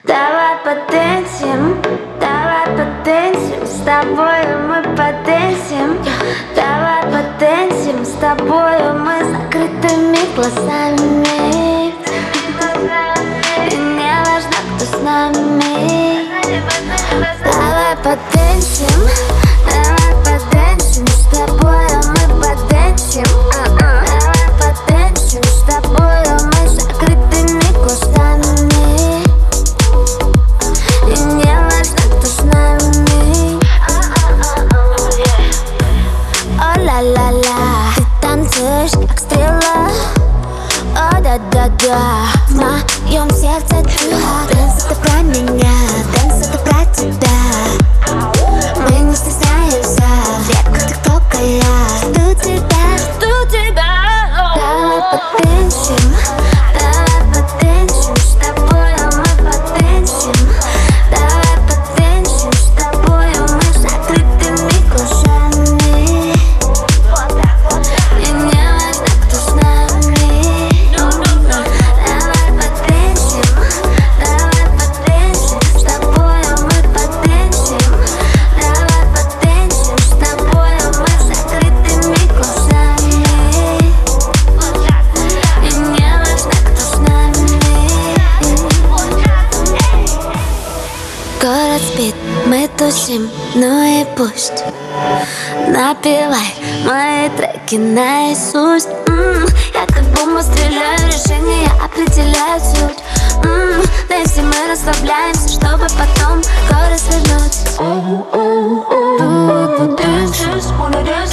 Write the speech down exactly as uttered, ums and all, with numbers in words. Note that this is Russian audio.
Давай потанцуем, давай потанцуем, с тобою мы потанцуем. Давай потанцуем, с тобою мы с закрытыми глазами. И не важно, кто с нами. Давай потанцуем, давай потанцуем, с тобою мы потанцуем. Давай потанцуем, с тобою мы с закрытыми глазами. И не важно, кто с нами. О-ла-ла-ла, ты танцуешь, как стрела. О-да-да-да, в моем сердце духа. Дэнс, это про меня, дэнс, это про тебя. Мы не стесняемся, в реках ты только я. Жду тебя, жду тебя. Давай потанцуем, давай потанцуем, с тобою мы потанцуем. Давай потанцуем, с тобою мы с закрытыми глазами. И не важно, кто с нами. Давай потанцуем, давай потанцуем, с тобою мы потанцуем. Давай потанцуем, с тобою мы с закрытыми глазами. И не важно, кто с нами. Город спит, мы тусим, ну и пусть. Напевай мои треки наизусть. М-м, Я как бомба стреляю, решения определяю суть. М-м, Да и все мы расслабляемся, чтобы потом горы свернуть. Давай потанцуем,